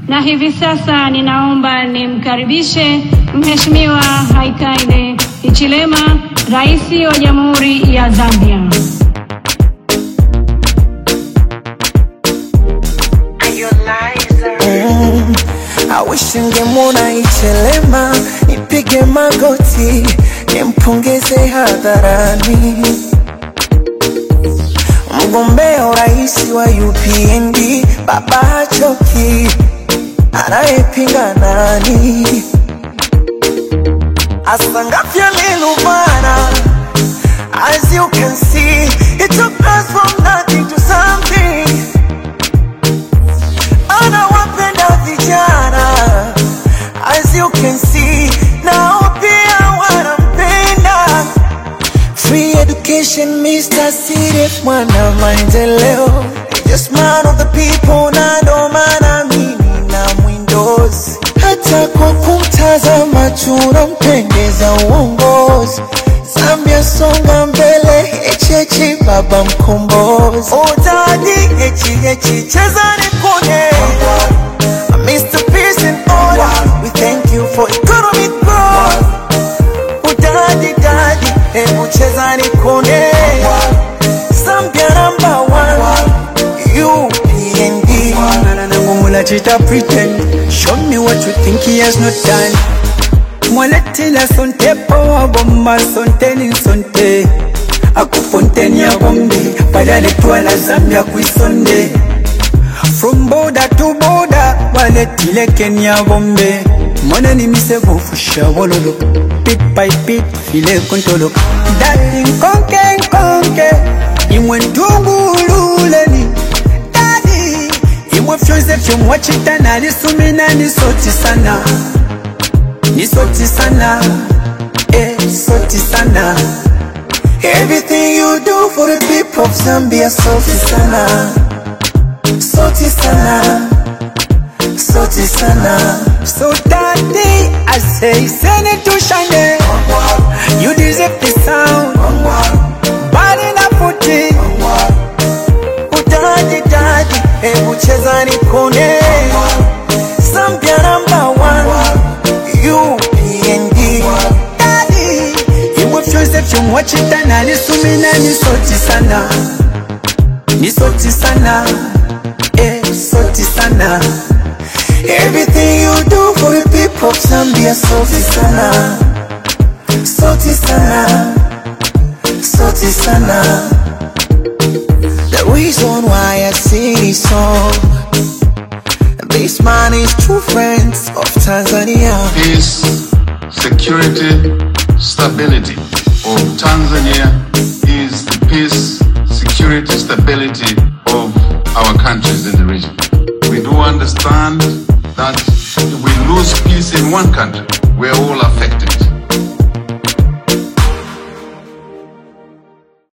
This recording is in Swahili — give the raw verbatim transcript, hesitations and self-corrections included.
Na hivi sasa ninaomba nimkaribishe Mheshimiwa Hakainde Hichilema, Rais wa Jamhuri ya Zambia. Mm, I wish ningemwona Hichilema, nipige magoti, nimpongeze hadharani. Mgombea urais wa U P N D, baba hachoki, anayepinga nani? Asangafya liluvana. As you can see, it took us from nothing to something. Anawapenda vijana. As you can see, now pia wanampenda. Free education, Mister Sirif mwana maendeleo. Just man of the people, na ndo maana mimi na mwindozi. Hata kwa kumtazama tunampendeza uongozi. Zambia songa mbele, echechi baba mkombozi. Utadi echi echi cheza nikone. Mister Peace and Order, we thank you for economic growth. Utadi dadi, hebu cheza nikone. Zambia number one, U P N D. Nanangumula chita pretend, show me what you think he has not done. Mwaletila sonte power bomba sonte ni sonte. Aku fontaine ya bombe, padale tuala Zambia kuisonde. From border to border, waletile Kenya bombe. Mwana ni mise gufusha wololo, pit by pit file kontolo. Darling konke konke, imwe ndungu luleni. Daddy, imwe fyonze fyomwa chitana, lisumina ni soti sana. Ni soti sana, eh, soti sana. Everything you do for the people of Zambia, soti sana. Soti sana, soti sana. So daddy, I say send it to Shane. You deserve the sound. Bali na puti. Udadi dadi, hebu cheza nikone. Zambia number one, U P N D. Daddy, imwe fyonze fyomwa chitana, lisumina ni soti sana. Ni soti sana, eh, soti sana. Everything you do for the people of Zambia, soti sana. Soti sana, soti sana. The reason why I sing this song, this man is true friends of Tanzania. Peace, security, stability of Tanzania is the peace, security, stability of our countries in the region. We do understand that if we lose peace in one country, we're all affected.